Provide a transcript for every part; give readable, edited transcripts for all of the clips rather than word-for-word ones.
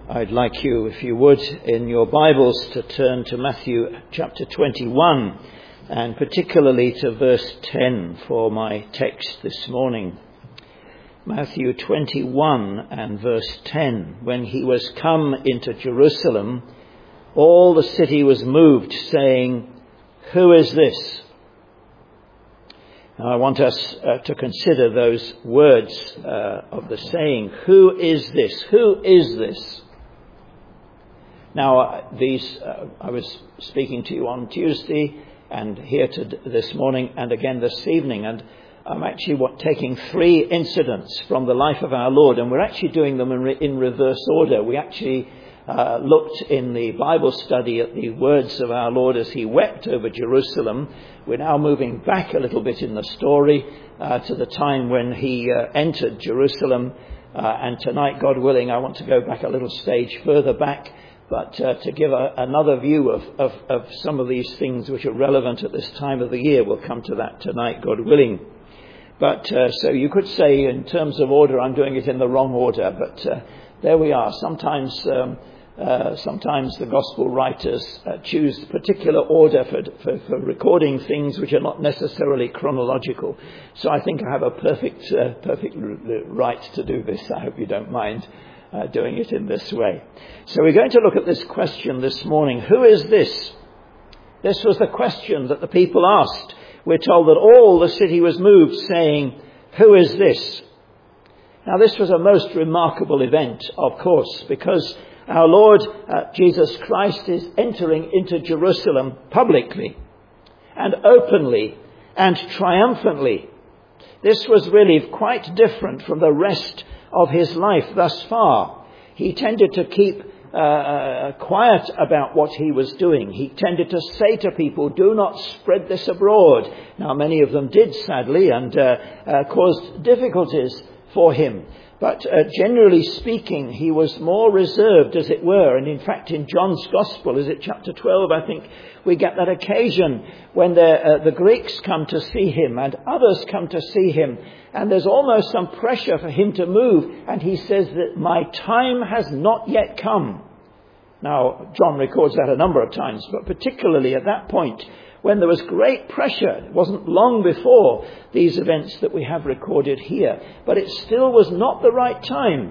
I'd like you, if you would, in your Bibles to turn to Matthew chapter 21 and particularly to verse 10 for my text this morning. Matthew 21 and verse 10. When he was come into Jerusalem, all the city was moved, saying, "Who is this?" Now I want us to consider those words of the saying, "Who is this? Who is this?" Now, I was speaking to you on Tuesday and here this morning and again this evening, and I'm actually taking three incidents from the life of our Lord, and we're actually doing them in reverse order. We actually looked in the Bible study at the words of our Lord as he wept over Jerusalem. We're now moving back a little bit in the story to the time when he entered Jerusalem, and tonight, God willing, I want to go back a little stage further back, but to give another view of some of these things which are relevant at this time of the year. We'll come to that tonight, God willing. But so you could say in terms of order, I'm doing it in the wrong order, but there we are. Sometimes the gospel writers choose particular order for recording things which are not necessarily chronological. So I think I have a perfect right to do this. I hope you don't mind doing it in this way. So we're going to look at this question this morning. Who is this? This was the question that the people asked. We're told that all the city was moved, saying, "Who is this?" Now this was a most remarkable event, of course, because our Lord Jesus Christ is entering into Jerusalem publicly and openly and triumphantly. This was really quite different from the rest of his life thus far. He tended to keep quiet about what he was doing. He tended to say to people, "Do not spread this abroad." Now many of them did, sadly, and caused difficulties for him. But generally speaking, he was more reserved, as it were. And in fact, in John's Gospel, is it chapter 12, I think, we get that occasion when the Greeks come to see him and others come to see him. And there's almost some pressure for him to move. And he says that my time has not yet come. Now, John records that a number of times, but particularly at that point, when there was great pressure. It wasn't long before these events that we have recorded here, but it still was not the right time.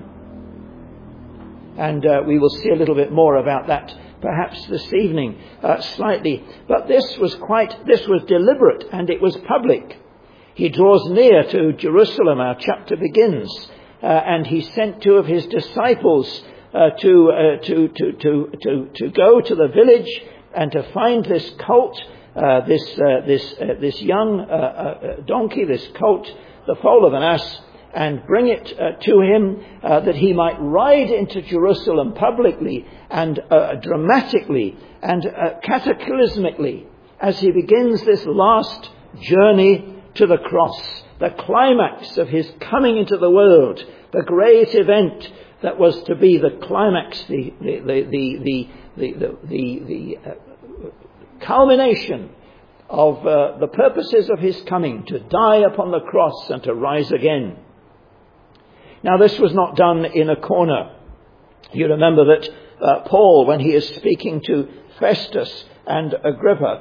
And we will see a little bit more about that perhaps this evening, slightly. But this was deliberate, and it was public. He draws near to Jerusalem, our chapter begins, and he sent two of his disciples to go to the village and to find this colt, this young donkey, this colt, the foal of an ass, and bring it to him that he might ride into Jerusalem publicly and dramatically and cataclysmically as he begins this last journey to the cross, the climax of his coming into the world, the great event that was to be the climax, the culmination of the purposes of his coming, to die upon the cross and to rise again. Now this was not done in a corner. You remember that Paul, when he is speaking to Festus and Agrippa,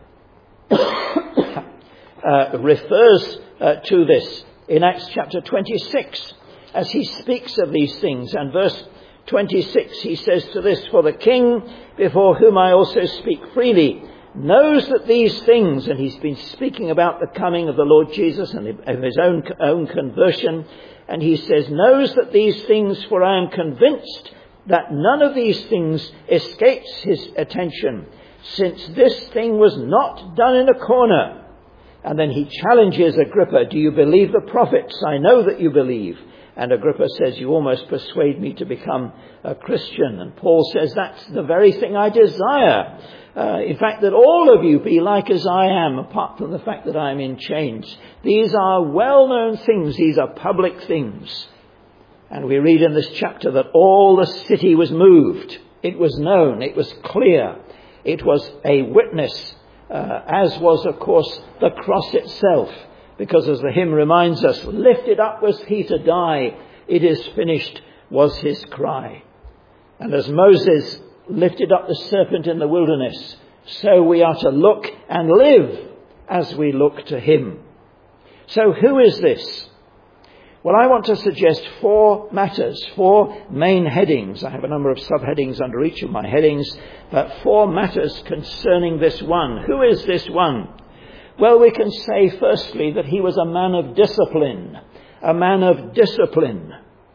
refers to this in Acts chapter 26 as he speaks of these things. And verse 26, he says to this, "For the king, before whom I also speak freely, knows that these things," and he's been speaking about the coming of the Lord Jesus and of his own conversion, and he says, "knows that these things, for I am convinced that none of these things escapes his attention, since this thing was not done in a corner." And then he challenges Agrippa, "Do you believe the prophets? I know that you believe." And Agrippa says, "You almost persuade me to become a Christian." And Paul says, "That's the very thing I desire. In fact, that all of you be like as I am, apart from the fact that I am in chains." These are well-known things. These are public things. And we read in this chapter that all the city was moved. It was known. It was clear. It was a witness, as was, of course, the cross itself. Because as the hymn reminds us, "Lifted up was he to die. It is finished," was his cry. And as Moses lifted up the serpent in the wilderness, so we are to look and live as we look to him. So who is this? Well, I want to suggest 4 matters, 4 main headings. I have a number of subheadings under each of my headings, but 4 matters concerning this one. Who is this one? Well, we can say firstly that he was a man of discipline. A man of discipline.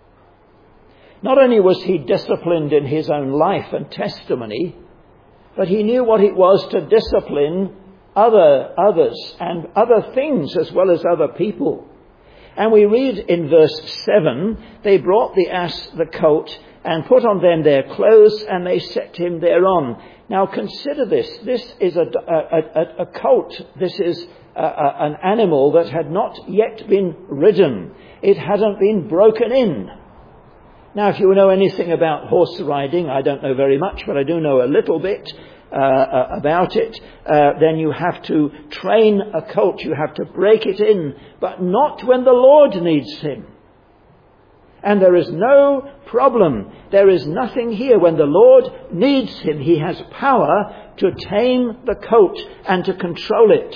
Not only was he disciplined in his own life and testimony, but he knew what it was to discipline others and other things as well as other people. And we read in verse 7, they brought the ass, the colt, and put on them their clothes, and they set him thereon. Now consider this. This is a colt. This is an animal that had not yet been ridden. It hadn't been broken in. Now, if you know anything about horse riding, I don't know very much, but I do know a little bit about it, then you have to train a colt, you have to break it in, but not when the Lord needs him. And there is no problem. There is nothing here. When the Lord needs him, he has power to tame the colt and to control it.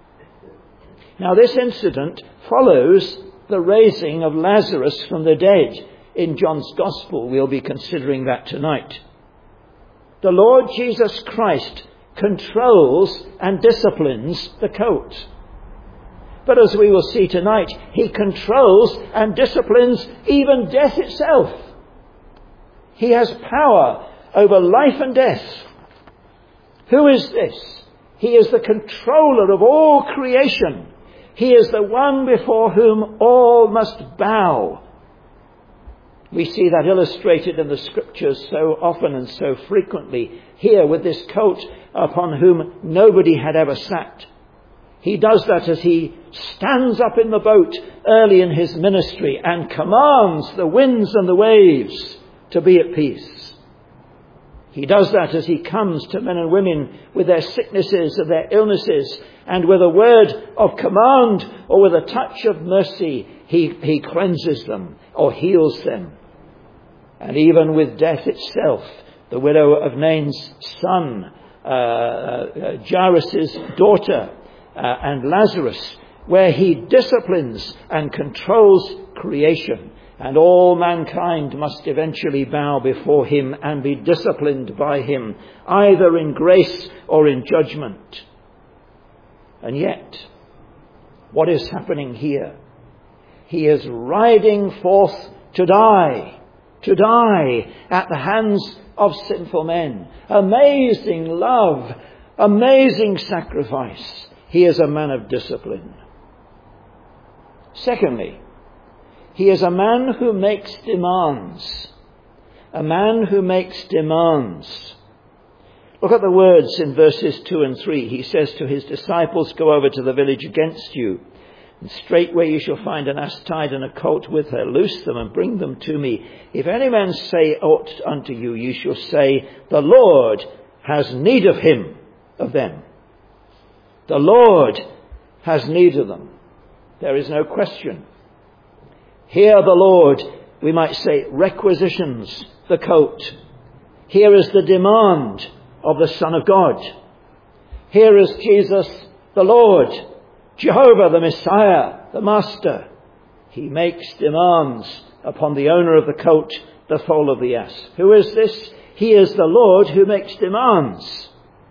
Now, this incident follows the raising of Lazarus from the dead in John's Gospel. We'll be considering that tonight. The Lord Jesus Christ controls and disciplines the colt. But as we will see tonight, he controls and disciplines even death itself. He has power over life and death. Who is this? He is the controller of all creation. He is the one before whom all must bow. We see that illustrated in the scriptures so often and so frequently. Here with this colt upon whom nobody had ever sat. He does that as he stands up in the boat early in his ministry and commands the winds and the waves to be at peace. He does that as he comes to men and women with their sicknesses and their illnesses, and with a word of command or with a touch of mercy, he cleanses them or heals them. And even with death itself, the widow of Nain's son, Jairus' daughter, and Lazarus, where he disciplines and controls creation. And all mankind must eventually bow before him and be disciplined by him, either in grace or in judgment. And yet, what is happening here? He is riding forth to die at the hands of sinful men. Amazing love, amazing sacrifice. He is a man of discipline. Secondly, he is a man who makes demands. A man who makes demands. Look at the words in verses 2 and 3. He says to his disciples, "Go over to the village against you, and straightway you shall find an ass tied and a colt with her. Loose them and bring them to me. If any man say aught unto you, you shall say, the Lord has need of him, of them." The Lord has need of them. There is no question. Here the Lord, we might say, requisitions the colt. Here is the demand of the Son of God. Here is Jesus the Lord, Jehovah the Messiah, the Master. He makes demands upon the owner of the colt, the foal of the ass. Who is this? He is the Lord who makes demands.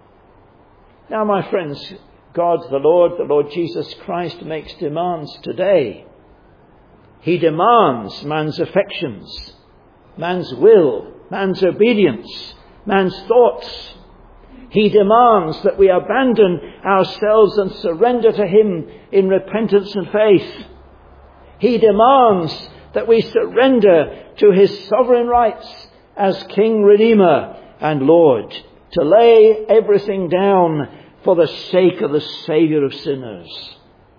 Now, my friends, God the Lord Jesus Christ makes demands today. He demands man's affections, man's will, man's obedience, man's thoughts. He demands that we abandon ourselves and surrender to him in repentance and faith. He demands that we surrender to his sovereign rights as King, Redeemer and Lord, to lay everything down for the sake of the Saviour of sinners.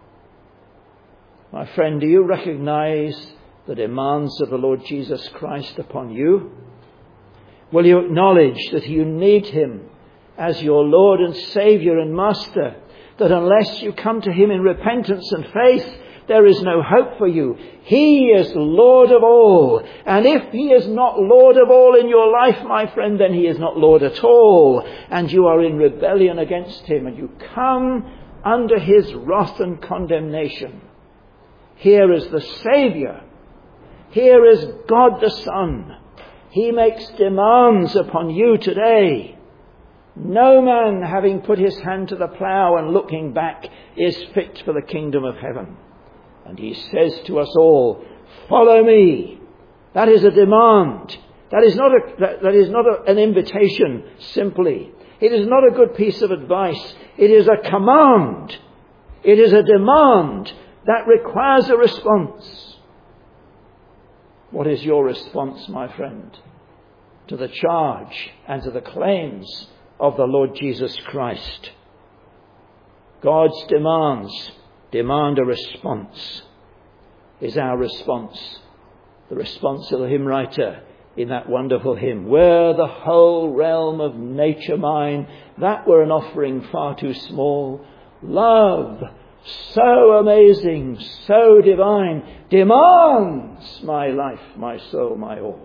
My friend, do you recognize the demands of the Lord Jesus Christ upon you? Will you acknowledge that you need him as your Lord and Saviour and Master? That unless you come to him in repentance and faith, there is no hope for you. He is Lord of all. And if he is not Lord of all in your life, my friend, then he is not Lord at all. And you are in rebellion against him, and you come under his wrath and condemnation. Here is the Saviour. Here is God the Son. He makes demands upon you today. No man, having put his hand to the plough and looking back, is fit for the kingdom of heaven. And he says to us all, follow me. That is a demand. That is not an invitation simply. It is not a good piece of advice. It is a command. It is a demand that requires a response. What is your response, my friend, to the charge and to the claims of the Lord Jesus Christ? God's demands demand a response. Is our response the response of the hymn writer in that wonderful hymn? Were the whole realm of nature mine, that were an offering far too small. Love so amazing, so divine, demands my life, my soul, my all.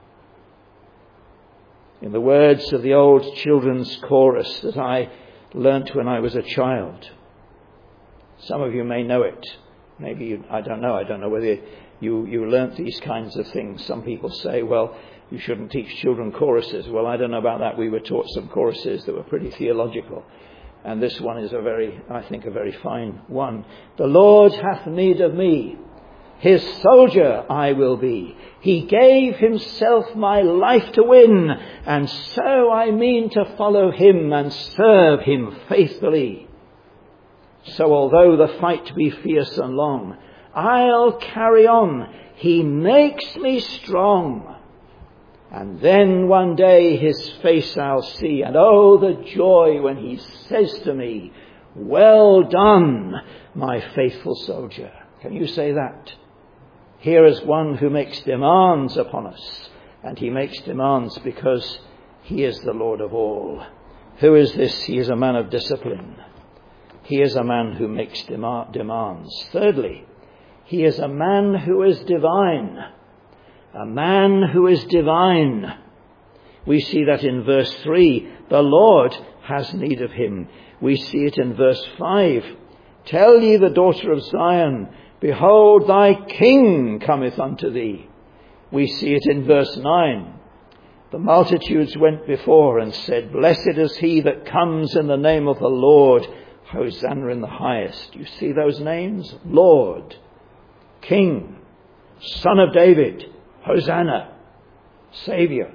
In the words of the old children's chorus that I learnt when I was a child. Some of you may know it. Maybe you, I don't know whether you learnt these kinds of things. Some people say, well, you shouldn't teach children choruses. Well, I don't know about that. We were taught some choruses that were pretty theological. And this one is a very fine one. The Lord hath need of me. His soldier I will be. He gave himself my life to win. And so I mean to follow him and serve him faithfully. So although the fight be fierce and long, I'll carry on. He makes me strong. And then one day his face I'll see. And oh, the joy when he says to me, well done, my faithful soldier. Can you say that? Here is one who makes demands upon us. And he makes demands because he is the Lord of all. Who is this? He is a man of discipline. He is a man who makes demands. Thirdly, he is a man who is divine. A man who is divine. We see that in verse 3. The Lord has need of him. We see it in verse 5. Tell ye the daughter of Zion, behold, thy king cometh unto thee. We see it in verse 9. The multitudes went before and said, blessed is he that comes in the name of the Lord. Hosanna in the highest. You see those names? Lord, King, Son of David, Hosanna, Saviour.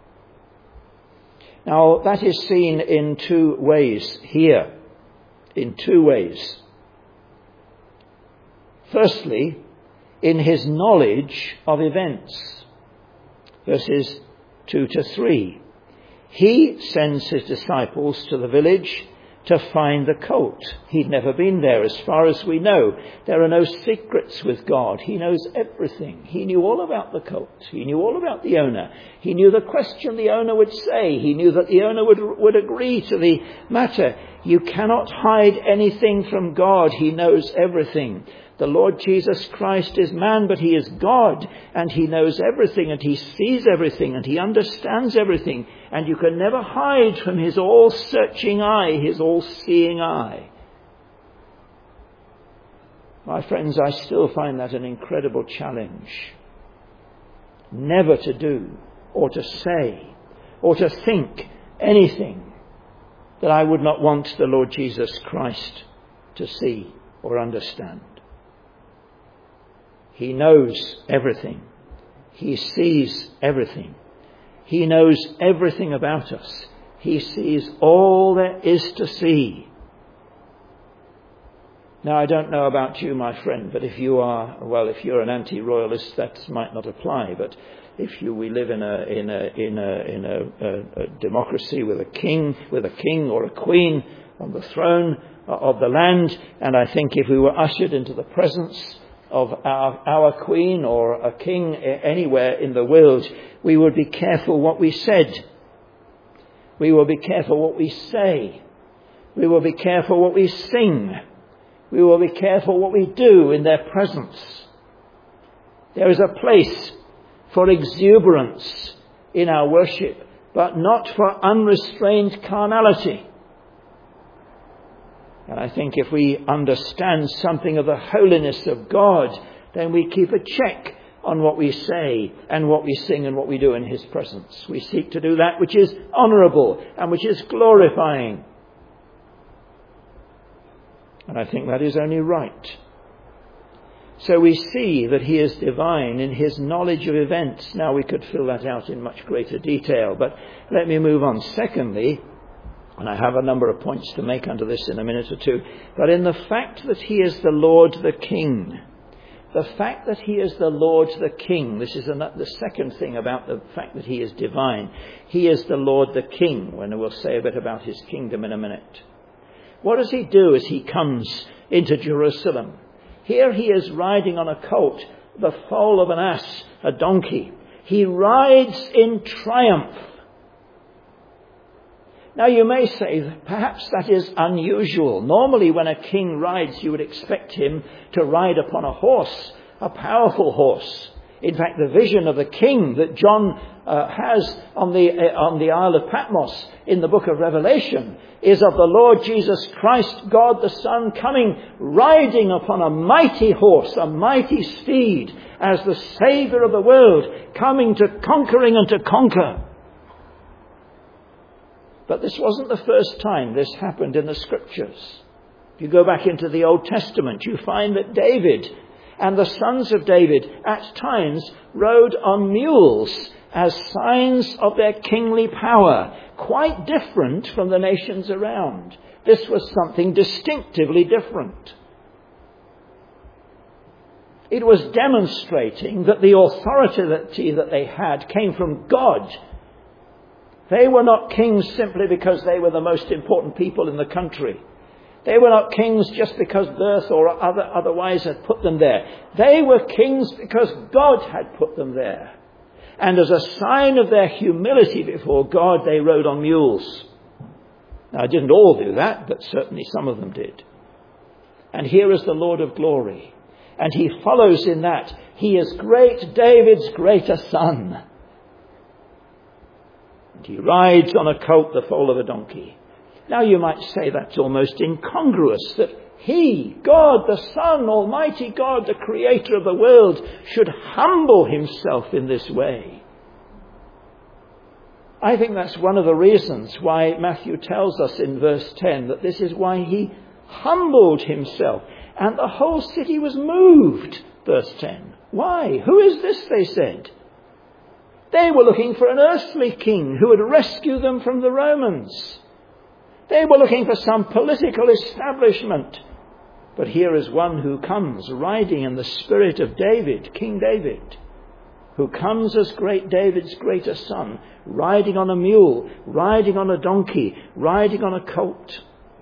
Now that is seen in two ways here. In two ways. Firstly, in his knowledge of events. Verses 2 to 3. He sends his disciples to the village to find the colt. He'd never been there as far as we know. There are no secrets with God. He knows everything. He knew all about the colt. He knew all about the owner. He knew the question the owner would say. He knew that the owner would agree to the matter. You cannot hide anything from God. He knows everything. The Lord Jesus Christ is man, but he is God, and he knows everything, and he sees everything, and he understands everything, and you can never hide from his all-searching eye, his all-seeing eye. My friends, I still find that an incredible challenge. Never to do, or to say, or to think anything that I would not want the Lord Jesus Christ to see or understand. He knows everything. He sees everything. He knows everything about us. He sees all there is to see. Now, I don't know about you, my friend, but if you're an anti-royalist, that might not apply. But we live in a democracy with a king or a queen on the throne of the land, and I think if we were ushered into the presence of our queen or a king anywhere in the world, we would be careful what we said. We will be careful what we say. We will be careful what we sing. We will be careful what we do in their presence. There is a place for exuberance in our worship, but not for unrestrained carnality. And I think if we understand something of the holiness of God, then we keep a check on what we say and what we sing and what we do in his presence. We seek to do that which is honourable and which is glorifying. And I think that is only right. So we see that he is divine in his knowledge of events. Now we could fill that out in much greater detail, but let me move on. Secondly, and I have a number of points to make under this in a minute or two, but in the fact that he is the Lord the King. The fact that he is the Lord the King, this is the second thing about the fact that he is divine. He is the Lord the King, when we'll say a bit about his kingdom in a minute. What does he do as he comes into Jerusalem? Here he is riding on a colt, the foal of an ass, a donkey. He rides in triumph. Now you may say that perhaps that is unusual. Normally when a king rides, you would expect him to ride upon a horse, a powerful horse. In fact, the vision of the king that John has on the Isle of Patmos in the book of Revelation is of the Lord Jesus Christ, God the Son, coming riding upon a mighty horse, a mighty steed, as the Saviour of the world, coming to conquering and to conquer. But this wasn't the first time this happened in the Scriptures. If you go back into the Old Testament, you find that David and the sons of David at times rode on mules as signs of their kingly power, quite different from the nations around. This was something distinctively different. It was demonstrating that the authority that they had came from God. They were not kings simply because they were the most important people in the country. They were not kings just because birth or otherwise had put them there. They were kings because God had put them there. And as a sign of their humility before God, they rode on mules. Now, didn't all do that, but certainly some of them did. And here is the Lord of glory. And he follows in that. He is great David's greater son. And he rides on a colt, the foal of a donkey. Now you might say that's almost incongruous, that he, God the Son, Almighty God, the creator of the world, should humble himself in this way. I think that's one of the reasons why Matthew tells us in verse 10 that this is why he humbled himself. And the whole city was moved, verse 10. Why? Who is this, they said. They were looking for an earthly king who would rescue them from the Romans. They were looking for some political establishment. But here is one who comes riding in the spirit of David, King David, who comes as great David's greater son, riding on a mule, riding on a donkey, riding on a colt.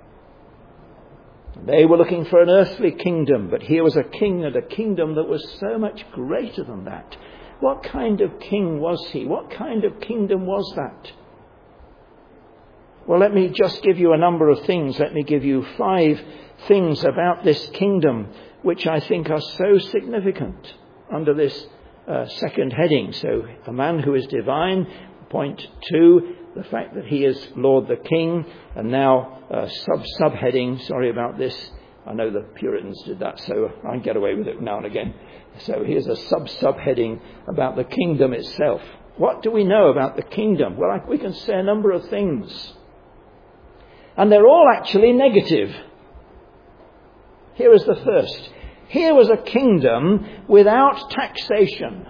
They were looking for an earthly kingdom, but here was a king and a kingdom that was so much greater than that. What kind of king was he? What kind of kingdom was that? Well, let me just give you a number of things. Let me give you 5 things about this kingdom which I think are so significant under this second heading. So, a man who is divine. Point 2, the fact that he is Lord the King. And now subheading, sorry about this. I know the Puritans did that, so I can get away with it now and again. So here's a subheading about the kingdom itself. What do we know about the kingdom? Well, we can say a number of things. And they're all actually negative. Here is the first. Here was a kingdom without taxation.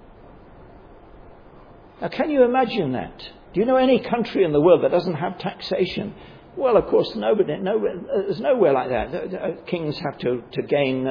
Now, can you imagine that? Do you know any country in the world that doesn't have taxation? Well, of course, there's nowhere like that. Kings have to gain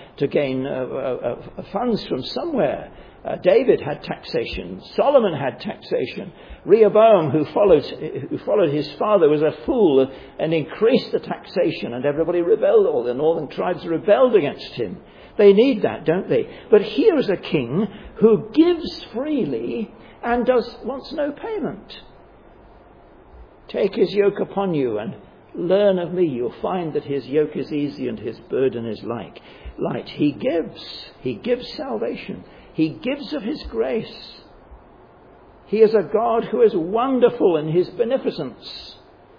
funds from somewhere. David had taxation. Solomon had taxation. Rehoboam, who followed his father, was a fool and increased the taxation, and everybody rebelled. All the northern tribes rebelled against him. They need that, don't they? But here is a king who gives freely and wants no payment. Take his yoke upon you and Learn of me. You'll find that his yoke is easy and his burden is light. He gives. He gives salvation. He gives of his grace. He is a God who is wonderful in his beneficence.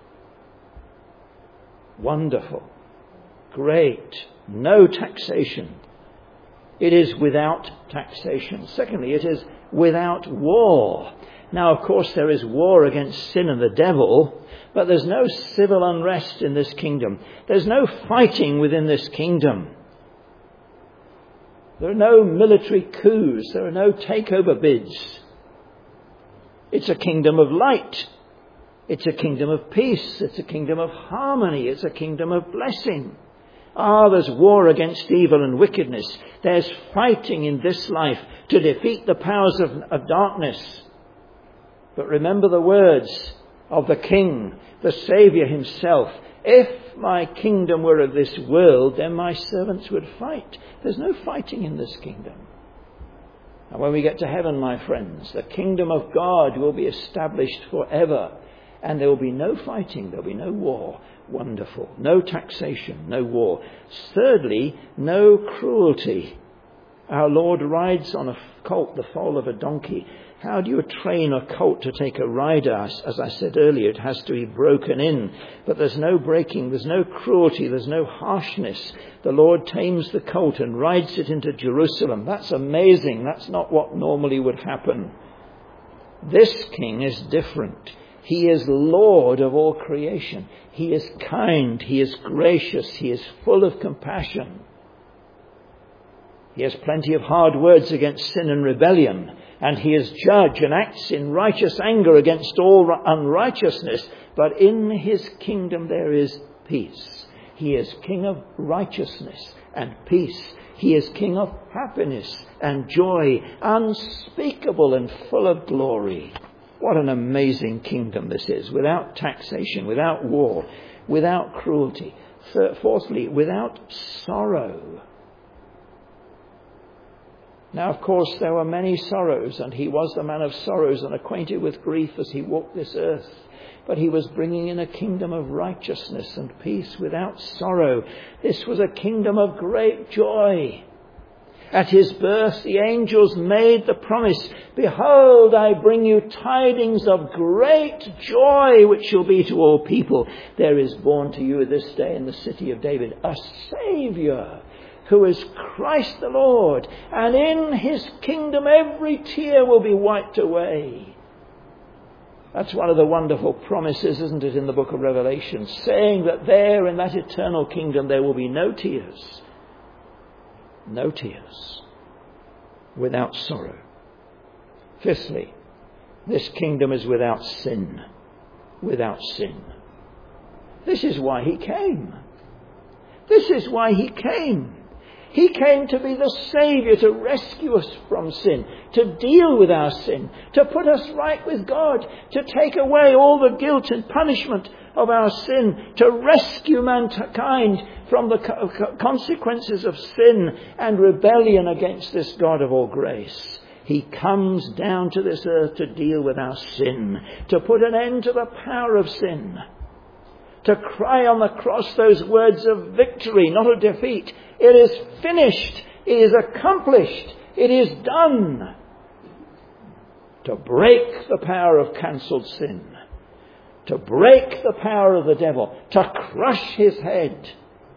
Wonderful. Great. No taxation. It is without taxation. Secondly, it is without war. Now, of course, there is war against sin and the devil, but there's no civil unrest in this kingdom. There's no fighting within this kingdom. There are no military coups. There are no takeover bids. It's a kingdom of light. It's a kingdom of peace. It's a kingdom of harmony. It's a kingdom of blessing. There's war against evil and wickedness. There's fighting in this life to defeat the powers of darkness. But remember the words of the King, the Saviour himself. If my kingdom were of this world, then my servants would fight. There's no fighting in this kingdom. And when we get to heaven, my friends, the kingdom of God will be established forever. And there will be no fighting, there will be no war. Wonderful. No taxation, no war. Thirdly, no cruelty. Our Lord rides on a colt, the foal of a donkey. How do you train a colt to take a rider? As I said earlier, it has to be broken in. But there's no breaking, there's no cruelty, there's no harshness. The Lord tames the colt and rides it into Jerusalem. That's amazing. That's not what normally would happen. This king is different. He is Lord of all creation. He is kind. He is gracious. He is full of compassion. He has plenty of hard words against sin and rebellion. And he is judge and acts in righteous anger against all unrighteousness. But in his kingdom there is peace. He is king of righteousness and peace. He is king of happiness and joy, unspeakable and full of glory. What an amazing kingdom this is, without taxation, without war, without cruelty. Fourthly, without sorrow. Now, of course, there were many sorrows, and he was the man of sorrows and acquainted with grief as he walked this earth. But he was bringing in a kingdom of righteousness and peace without sorrow. This was a kingdom of great joy. At his birth, the angels made the promise, "Behold, I bring you tidings of great joy, which shall be to all people. There is born to you this day in the city of David a Saviour, who is Christ the Lord. And in his kingdom every tear will be wiped away." That's one of the wonderful promises, isn't it, in the book of Revelation, saying that there in that eternal kingdom there will be no tears. No tears. Without sorrow. Fifthly, this kingdom is without sin. Without sin. This is why he came. This is why he came. He came to be the Saviour, to rescue us from sin, to deal with our sin, to put us right with God, to take away all the guilt and punishment of our sin, to rescue mankind from the consequences of sin and rebellion against this God of all grace. He comes down to this earth to deal with our sin, to put an end to the power of sin, to cry on the cross those words of victory, not of defeat. It is finished. It is accomplished. It is done. To break the power of cancelled sin. To break the power of the devil. To crush his head.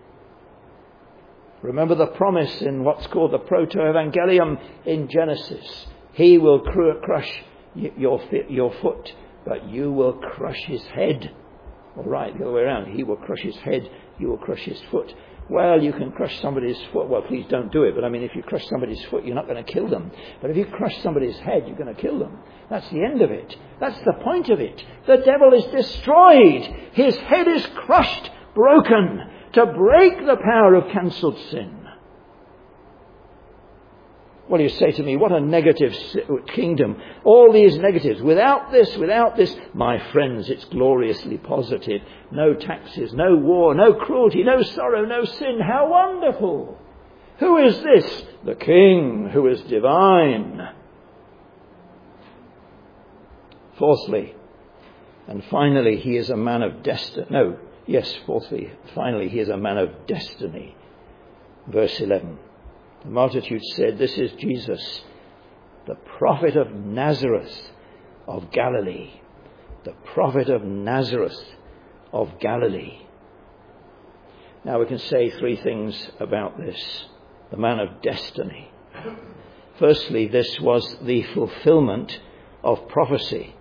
Remember the promise in what's called the Proto-Evangelium in Genesis. He will crush your foot, but you will crush his head. All right, the other way around. He will crush his head, you will crush his foot. Well, you can crush somebody's foot. Well, please don't do it. But I mean, if you crush somebody's foot, you're not going to kill them. But if you crush somebody's head, you're going to kill them. That's the end of it. That's the point of it. The devil is destroyed. His head is crushed, broken, to break the power of cancelled sin. Well, you say to me, what a negative kingdom. All these negatives. Without this, my friends, it's gloriously positive. No taxes, no war, no cruelty, no sorrow, no sin. How wonderful. Who is this? The King who is divine. Fourthly, and finally, he is a man of destiny. Yes, fourthly, finally, he is a man of destiny. Verse 11. The multitude said, "This is Jesus, the prophet of Nazareth of Galilee." The prophet of Nazareth of Galilee. Now we can say three things about this. The man of destiny. Firstly, this was the fulfillment of prophecy.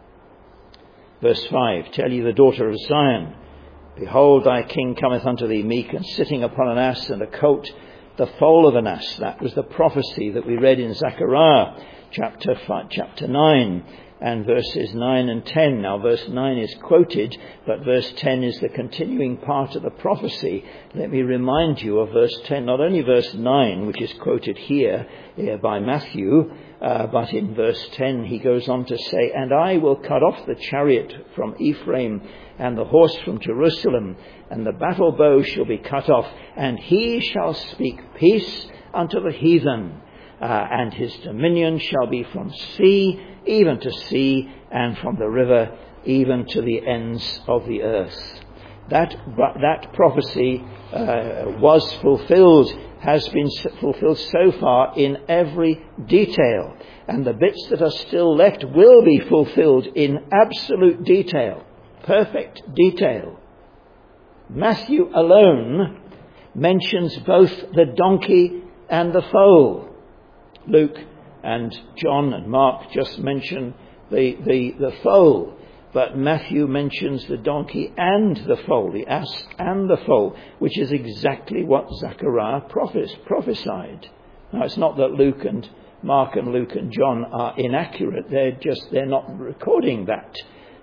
Verse 5, "Tell ye the daughter of Zion, behold, thy king cometh unto thee meek, and sitting upon an ass, and a colt, the foal of an ass." That was the prophecy that we read in Zechariah chapter 9 and verses 9 and 10. Now verse 9 is quoted, but verse 10 is the continuing part of the prophecy. Let me remind you of verse 10, not only verse 9, which is quoted here by Matthew, but in verse 10 he goes on to say, "And I will cut off the chariot from Ephraim and the horse from Jerusalem, and the battle bow shall be cut off, and he shall speak peace unto the heathen, and his dominion shall be from sea even to sea, and from the river even to the ends of the earth." That prophecy was fulfilled, has been fulfilled so far in every detail. And the bits that are still left will be fulfilled in absolute detail, perfect detail. Matthew alone mentions both the donkey and the foal. Luke and John and Mark just mention the foal. But Matthew mentions the donkey and the foal, the ass and the foal, which is exactly what Zechariah prophesied. Now, it's not that Mark and Luke and John are inaccurate. They're not recording that.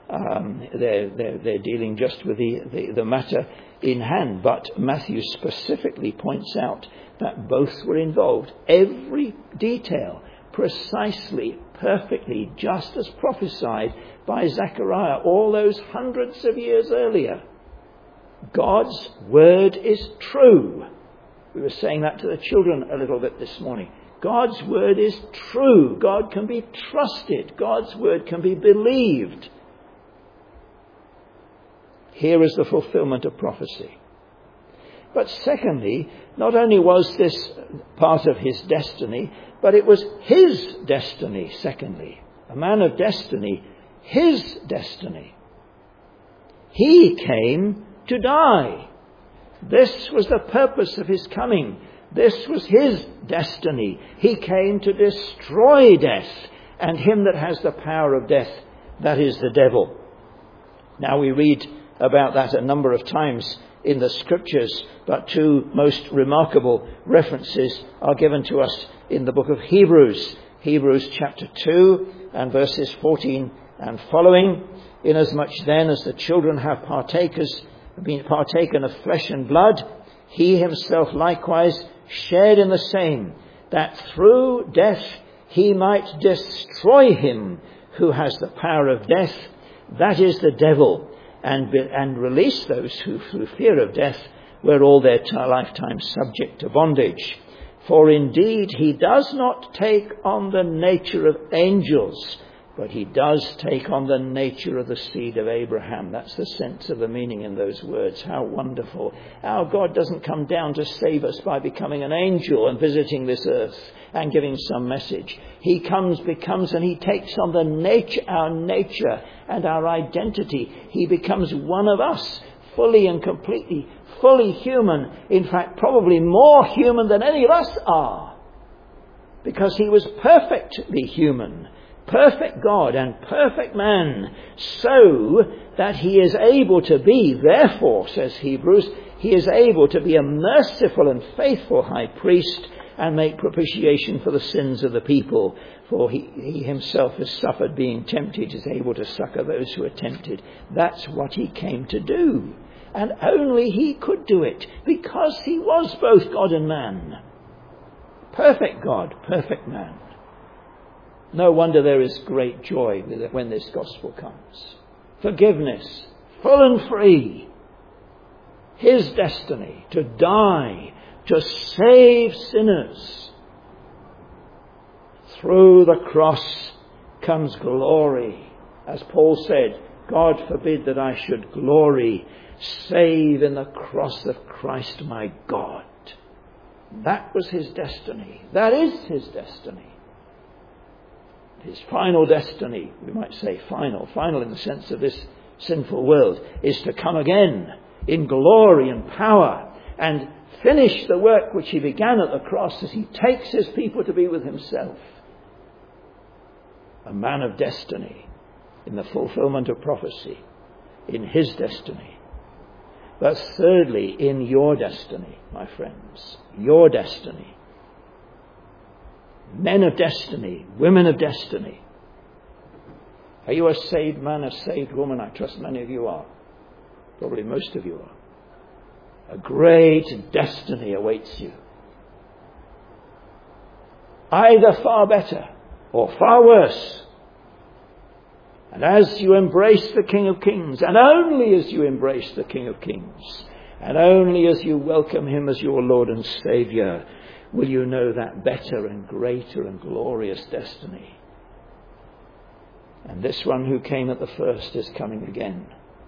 They're dealing just with the matter in hand. But Matthew specifically points out that both were involved. Every detail, precisely, perfectly, just as prophesied by Zechariah all those hundreds of years earlier. God's word is true. We were saying that to the children a little bit this morning. God's word is true. God can be trusted. God's word can be believed. Here is the fulfillment of prophecy. But secondly, not only was this part of his destiny, but it was his destiny, secondly. A man of destiny, his destiny. He came to die. This was the purpose of his coming. This was his destiny. He came to destroy death, and him that has the power of death, that is the devil. Now we read about that a number of times in the scriptures, but two most remarkable references are given to us in the book of Hebrews. Hebrews chapter 2 and verses 14 and following. "Inasmuch then as the children have been partaken of flesh and blood, he himself likewise shared in the same, that through death he might destroy him who has the power of death, that is the devil, and release those who through fear of death were all their lifetime subject to bondage. For indeed he does not take on the nature of angels, but he does take on the nature of the seed of Abraham." That's the sense of the meaning in those words. How wonderful. Our God doesn't come down to save us by becoming an angel and visiting this earth and giving some message. He becomes, and he takes on our nature and our identity. He becomes one of us, fully and completely, fully human. In fact, probably more human than any of us are, because he was perfectly human. Perfect God and perfect man, so that he is able to be, therefore, says Hebrews, he is able to be a merciful and faithful high priest and make propitiation for the sins of the people. For he himself has suffered being tempted, is able to succor those who are tempted. That's what he came to do. And only he could do it, because he was both God and man. Perfect God, perfect man. No wonder there is great joy when this gospel comes. Forgiveness, full and free. His destiny, to die, to save sinners. Through the cross comes glory. As Paul said, God forbid that I should glory save in the cross of Christ my God. That was his destiny. That is his destiny. His final destiny, we might say final in the sense of this sinful world, is to come again in glory and power and finish the work which he began at the cross as he takes his people to be with himself. A man of destiny in the fulfillment of prophecy, in his destiny. But thirdly, in your destiny, my friends, your destiny. Men of destiny, women of destiny. Are you a saved man, a saved woman? I trust many of you are. Probably most of you are. A great destiny awaits you. Either far better or far worse. And as you embrace the King of Kings, and only as you embrace the King of Kings, and only as you welcome him as your Lord and Saviour, will you know that better and greater and glorious destiny. And this one who came at the first is coming again.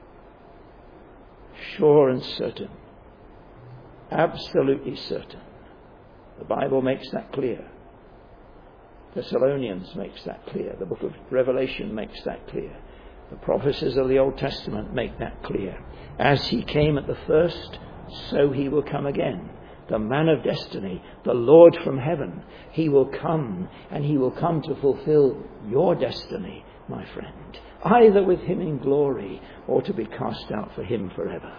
Sure and certain. Absolutely certain. The Bible makes that clear. Thessalonians makes that clear. The book of Revelation makes that clear. The prophecies of the Old Testament make that clear. As he came at the first, so he will come again. The man of destiny, the Lord from heaven, he will come, and he will come to fulfill your destiny, my friend, either with him in glory or to be cast out for him forever.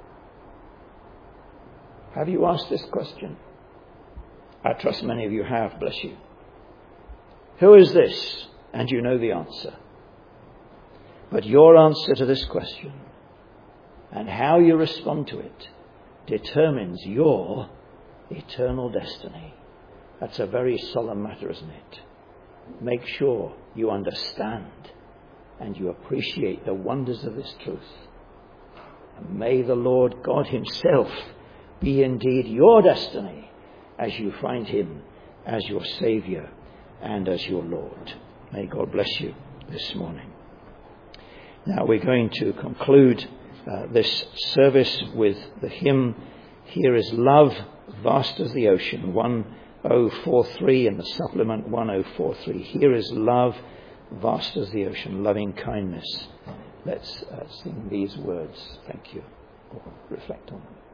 Have you asked this question? I trust many of you have, bless you. Who is this? And you know the answer. But your answer to this question and how you respond to it determines your eternal destiny. That's a very solemn matter, isn't it? Make sure you understand and you appreciate the wonders of this truth. And may the Lord God himself be indeed your destiny as you find him as your Saviour and as your Lord. May God bless you this morning. Now we're going to conclude this service with the hymn, Here is Love, Vast as the Ocean, 1043 in the supplement 1043. Here is love, vast as the ocean, loving kindness. Let's sing these words. Thank you. Or reflect on them.